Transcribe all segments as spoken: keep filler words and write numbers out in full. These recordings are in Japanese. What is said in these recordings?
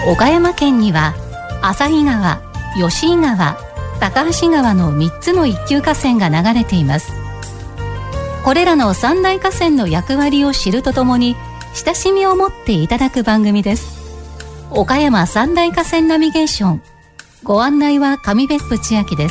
岡山県には旭川、吉井川、高梁川のみっつの一級河川が流れています。これらの三大河川の役割を知るとともに親しみを持っていただく番組です。岡山三大河川ナビゲーション、ご案内は上別府千秋です。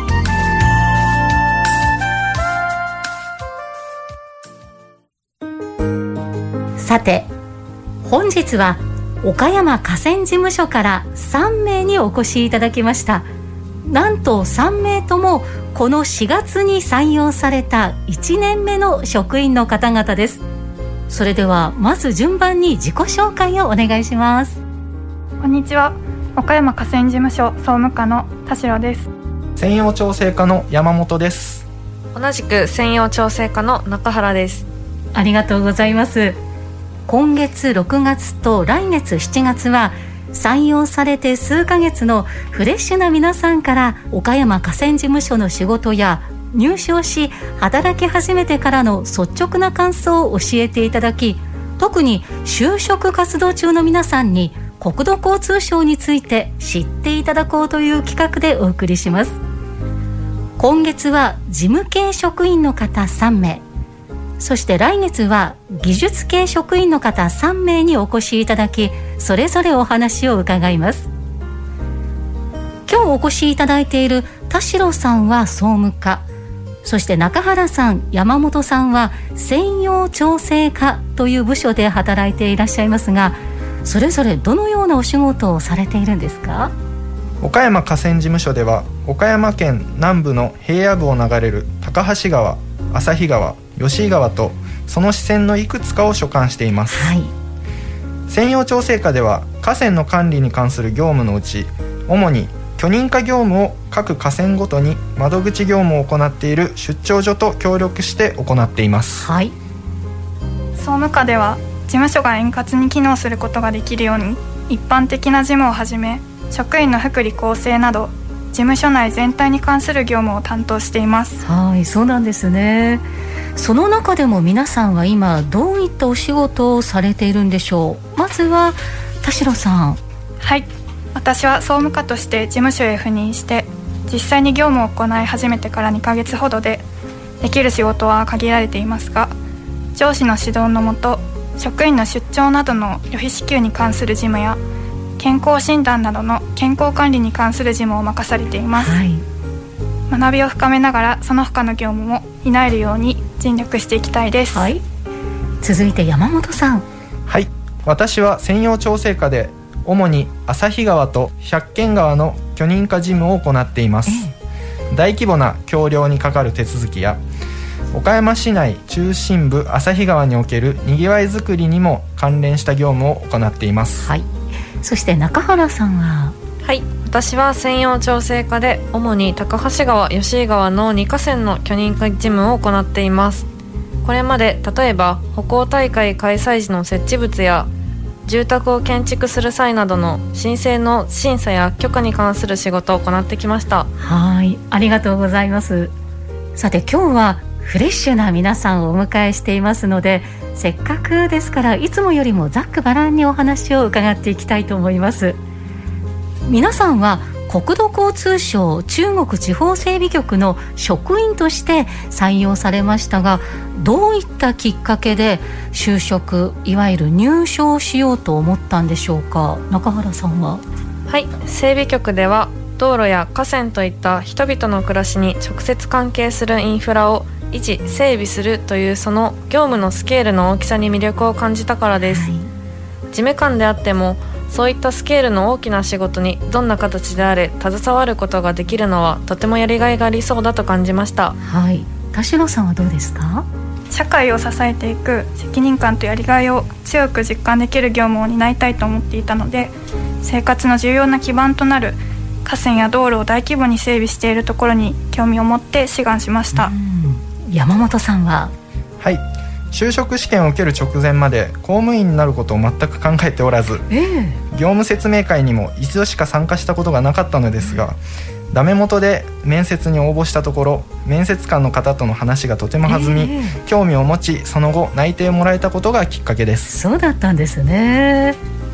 さて、本日は岡山河川事務所からさんめいにお越しいただきました。なんとさんめいともこのしがつに採用されたいちねんめの職員の方々です。それではまず順番に自己紹介をお願いします。 こんにちは、岡山河川事務所総務課の田代です。 専用調整課の山本です。 同じく専用調整課の中原です。 ありがとうございます。今月ろくがつと来月しちがつは採用されて数ヶ月のフレッシュな皆さんから岡山河川事務所の仕事や入省し働き始めてからの率直な感想を教えていただき、特に就職活動中の皆さんに国土交通省について知っていただこうという企画でお送りします。今月は事務系職員の方さんめい、そして来月は技術系職員の方さんめいにお越しいただき、それぞれお話を伺います。今日お越しいただいている田代さんは総務課、そして中原さん、山本さんは専用調整課という部署で働いていらっしゃいますが、それぞれどのようなお仕事をされているんですか？ 岡山河川事務所では岡山県南部の平野部を流れる高梁川、旭川、吉井川とその支川のいくつかを所管しています、はい、専用調整課では河川の管理に関する業務のうち、主に許認可業務を各河川ごとに窓口業務を行っている出張所と協力して行っています、はい、 総務課では事務所が円滑に機能することができるように、一般的な事務をはじめ職員の福利厚生など事務所内全体に関する業務を担当しています。 はい、そうなんですね。その中でも皆さんは今どういったお仕事をされているんでしょう？まずは田代さん。 はい、私は総務課として事務所へ赴任して実際に業務を行い始めてからにかげつほどで、できる仕事は限られていますが、上司の指導のもと職員の出張などの旅費支給に関する事務や健康診断などの健康管理に関する事務を任されています、はい、学びを深めながらその他の業務も担えるように尽力していきたいです、はい、 続いて山本さん。 はい、私は専用調整課で主に旭川と百軒川の許認可事務を行っています、ええ、大規模な橋梁にかかる手続きや岡山市内中心部旭川におけるにぎわいづくりにも関連した業務を行っています、 はい、そして中原さんは。 はい、私は専用調整課で主に高梁川、吉井川のに河川の許認可事務を行っています。これまで例えば歩行大会開催時の設置物や住宅を建築する際などの申請の審査や許可に関する仕事を行ってきました。 はい、ありがとうございます。さて今日はフレッシュな皆さんをお迎えしていますので、せっかくですからいつもよりもざっくばらんにお話を伺っていきたいと思います。皆さんは国土交通省中国地方整備局の職員として採用されましたが、どういったきっかけで就職、いわゆる入省しようと思ったんでしょうか？中原さんは。 はい、整備局では道路や河川といった人々の暮らしに直接関係するインフラを維持整備するというその業務のスケールの大きさに魅力を感じたからです、はい、事務官であってもそういったスケールの大きな仕事にどんな形であれ携わることができるのはとてもやりがいがありそうだと感じました。 はい、田代さんはどうですか？ 社会を支えていく責任感とやりがいを強く実感できる業務を担いたいと思っていたので、生活の重要な基盤となる河川や道路を大規模に整備しているところに興味を持って志願しました。 山本さんは。 はい、就職試験を受ける直前まで公務員になることを全く考えておらず、えー、業務説明会にも一度しか参加したことがなかったのですが、ダメ元で面接に応募したところ、面接官の方との話がとても弾み、えー、興味を持ち、その後内定をもらえたことがきっかけです。 そうだったんですね。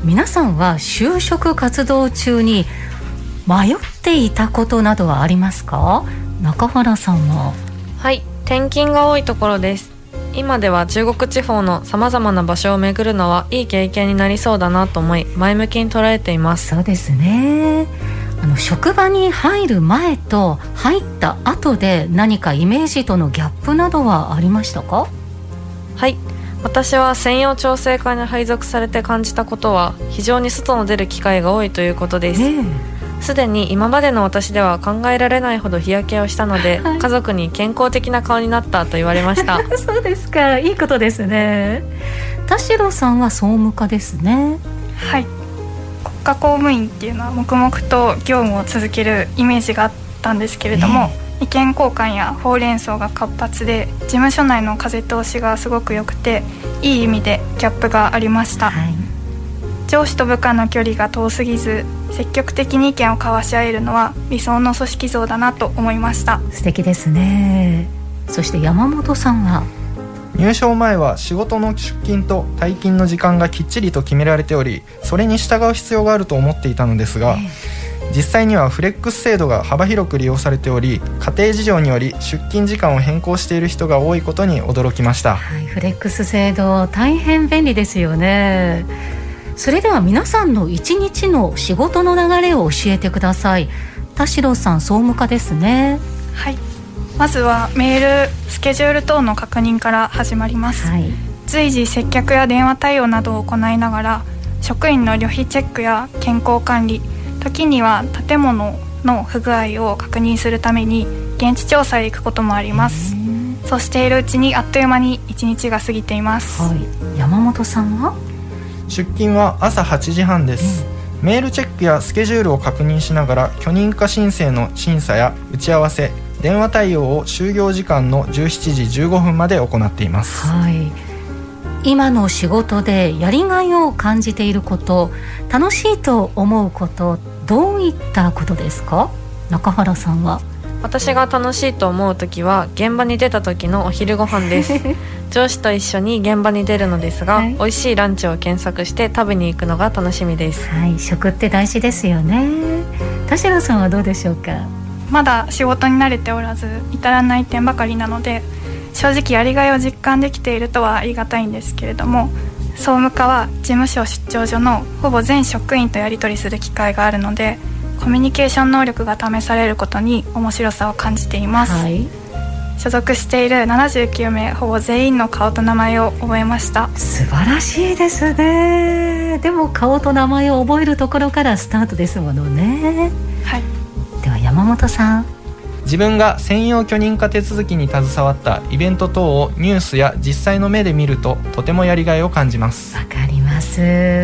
皆さんは就職活動中に迷っていたことなどはありますか？中原さんは。 はい、転勤が多いところです。今では中国地方のさまざまな場所を巡るのはいい経験になりそうだなと思い、前向きに捉えています。 そうですね。あの職場に入る前と入った後で何かイメージとのギャップなどはありましたか？ はい、私は専用調整課に配属されて感じたことは、非常に外の出る機会が多いということです。すでに今までの私では考えられないほど日焼けをしたので、はい、家族に健康的な顔になったと言われましたそうですか、いいことですね。田代さんは総務課ですね。 はい、国家公務員っていうのは黙々と業務を続けるイメージがあったんですけれども、えー、意見交換やほうれん草が活発で、事務所内の風通しがすごく良くて、いい意味でギャップがありました。はい、上司と部下の距離が遠すぎず、積極的に意見を交わし合えるのは理想の組織像だなと思いました。 素敵ですね。そして山本さんは。 入省前は仕事の出勤と退勤の時間がきっちりと決められており、それに従う必要があると思っていたのですが、えー、実際にはフレックス制度が幅広く利用されており、家庭事情により出勤時間を変更している人が多いことに驚きました。 はい、フレックス制度大変便利ですよね。それでは皆さんの一日の仕事の流れを教えてください。田代さん、総務課ですね。 はい、まずはメール、スケジュール等の確認から始まります。はい、随時接客や電話対応などを行いながら、職員の旅費チェックや健康管理、時には建物の不具合を確認するために現地調査へ行くこともあります。そうしているうちにあっという間に一日が過ぎています。 はい、山本さんは。 出勤は朝はちじはんです。うん、メールチェックやスケジュールを確認しながら、許認可申請の審査や打ち合わせ、電話対応を就業時間のじゅうしちじじゅうごふんまで行っています。 はい、今の仕事でやりがいを感じていること、楽しいと思うこと、どういったことですか？中原さんは。 私が楽しいと思うときは、現場に出た時のお昼ご飯です上司と一緒に現場に出るのですが、はい、美味しいランチを検索して食べに行くのが楽しみです。 はい、食って大事ですよね。田代さんはどうでしょうか？ まだ仕事に慣れておらず、至らない点ばかりなので、正直やりがいを実感できているとは言い難いんですけれども、総務課は事務所出張所のほぼ全職員とやり取りする機会があるので、コミュニケーション能力が試されることに面白さを感じています。はい、所属しているななじゅうきゅうめいほぼ全員の顔と名前を覚えました。 素晴らしいですね。でも顔と名前を覚えるところからスタートですものね。 はい、 では山本さん。 自分が専用許認可手続きに携わったイベント等をニュースや実際の目で見ると、とてもやりがいを感じます。 わかります。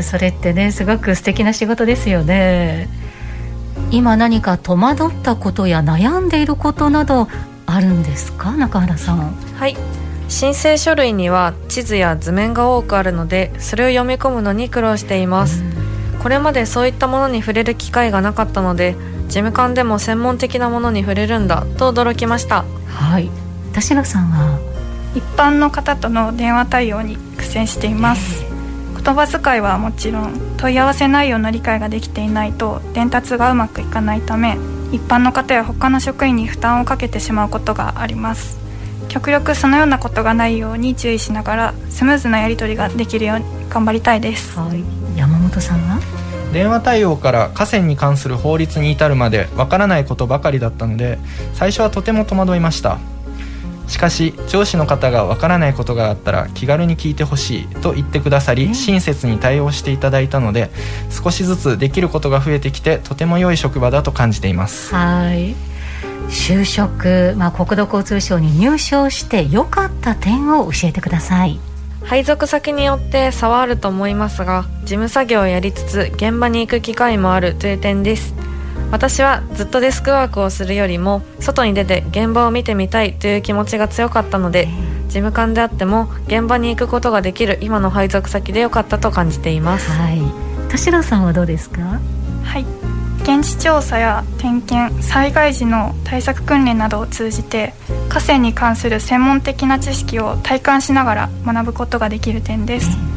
それってね、すごく素敵な仕事ですよね。今何か戸惑ったことや悩んでいることなどあるんですか？中原さん。 はい、申請書類には地図や図面が多くあるので、それを読み込むのに苦労しています。これまでそういったものに触れる機会がなかったので、事務官でも専門的なものに触れるんだと驚きました。 はい、田代さんは。 一般の方との電話対応に苦戦しています。言葉遣いはもちろん、問い合わせ内容の理解ができていないと伝達がうまくいかないため、一般の方や他の職員に負担をかけてしまうことがあります。極力そのようなことがないように注意しながら、スムーズなやり取りができるように頑張りたいです。 はい、山本さんは。 電話対応から河川に関する法律に至るまでわからないことばかりだったので、最初はとても戸惑いました。しかし上司の方がわからないことがあったら気軽に聞いてほしいと言ってくださり、親切に対応していただいたので、少しずつできることが増えてきて、とても良い職場だと感じています。 はい、就職、まあ、国土交通省に入省して良かった点を教えてください。 配属先によって差はあると思いますが、事務作業をやりつつ現場に行く機会もあるという点です。私はずっとデスクワークをするよりも、外に出て現場を見てみたいという気持ちが強かったので、事務官であっても現場に行くことができる今の配属先で良かったと感じています。 はい、田代さんはどうですか？ はい、現地調査や点検、災害時の対策訓練などを通じて、河川に関する専門的な知識を体感しながら学ぶことができる点です。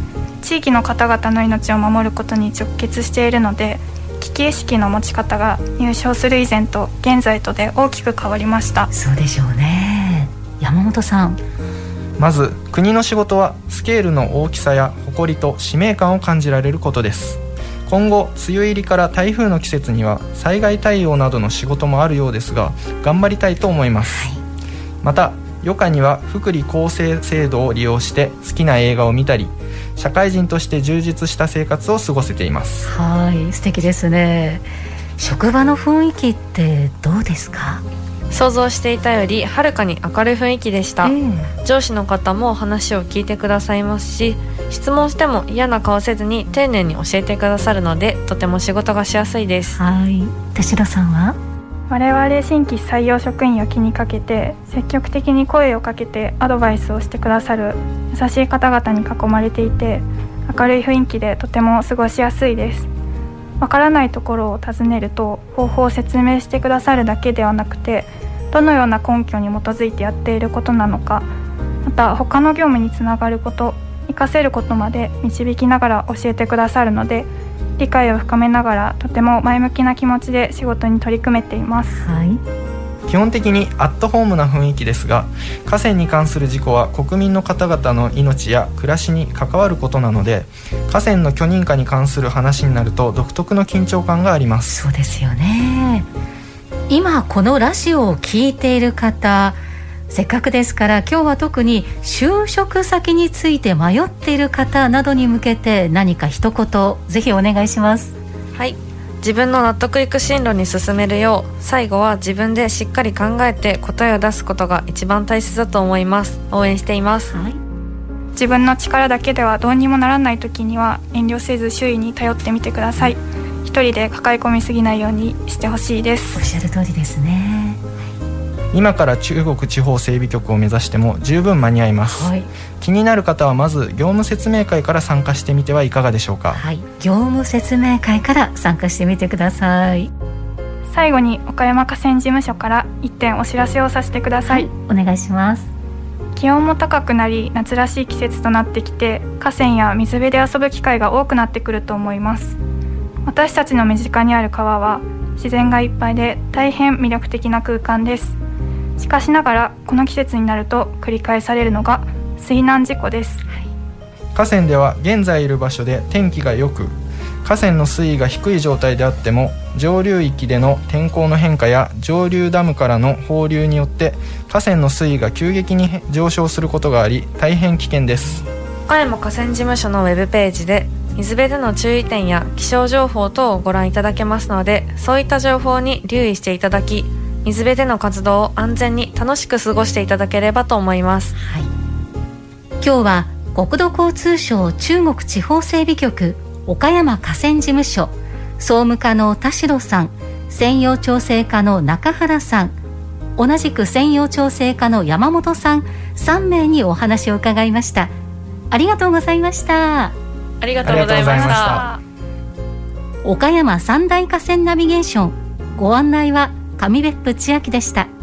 地域の方々の命を守ることに直結しているので、危機意識の持ち方が入省する以前と現在とで大きく変わりました。 そうでしょうね。山本さん。 まず国の仕事はスケールの大きさや誇りと使命感を感じられることです。今後梅雨入りから台風の季節には災害対応などの仕事もあるようですが、頑張りたいと思います、はい、また余暇には福利厚生制度を利用して好きな映画を見たり、社会人として充実した生活を過ごせています。 はい、素敵ですね。職場の雰囲気ってどうですか？ 想像していたよりはるかに明るい雰囲気でした、えー、上司の方も話を聞いてくださいますし、質問しても嫌な顔せずに丁寧に教えてくださるので、とても仕事がしやすいです。 はい、田代さんは？ 我々新規採用職員を気にかけて積極的に声をかけてアドバイスをしてくださる優しい方々に囲まれていて、明るい雰囲気でとても過ごしやすいです。わからないところを尋ねると方法を説明してくださるだけではなくて、どのような根拠に基づいてやっていることなのか、また他の業務につながること、活かせることまで導きながら教えてくださるので、理解を深めながらとても前向きな気持ちで仕事に取り組めています、 はい、 基本的にアットホームな雰囲気ですが、河川に関する事故は国民の方々の命や暮らしに関わることなので、河川の許認可に関する話になると独特の緊張感があります。 そうですよね。今このラジオを聞いている方、せっかくですから今日は特に就職先について迷っている方などに向けて何か一言ぜひお願いします。 はい、自分の納得いく進路に進めるよう、最後は自分でしっかり考えて答えを出すことが一番大切だと思います。応援しています、 はい、 自分の力だけではどうにもならない時には遠慮せず周囲に頼ってみてください。一人で抱え込みすぎないようにしてほしいです。 おっしゃる通りですね。 今から中国地方整備局を目指しても十分間に合います、はい、気になる方はまず業務説明会から参加してみてはいかがでしょうか。 はい、業務説明会から参加してみてください。 最後に岡山河川事務所から一点お知らせをさせてください、 はい、お願いします。 気温も高くなり夏らしい季節となってきて、河川や水辺で遊ぶ機会が多くなってくると思います。私たちの身近にある川は自然がいっぱいで大変魅力的な空間です。しかしながらこの季節になると繰り返されるのが水難事故です、はい、 河川では現在いる場所で天気が良く、河川の水位が低い状態であっても上流域での天候の変化や上流ダムからの放流によって河川の水位が急激に上昇することがあり、大変危険です。 岡山河川事務所のウェブページで水辺での注意点や気象情報等をご覧いただけますので、そういった情報に留意していただき、水辺での活動を安全に楽しく過ごしていただければと思います、 はい、今日は国土交通省中国地方整備局岡山河川事務所総務課の田代さん、専用調整課の中原さん、同じく専用調整課の山本さん、さんめいにお話を伺いました。ありがとうございました。 ありがとうございました。 岡山三大河川ナビゲーション、ご案内は上別府千秋でした。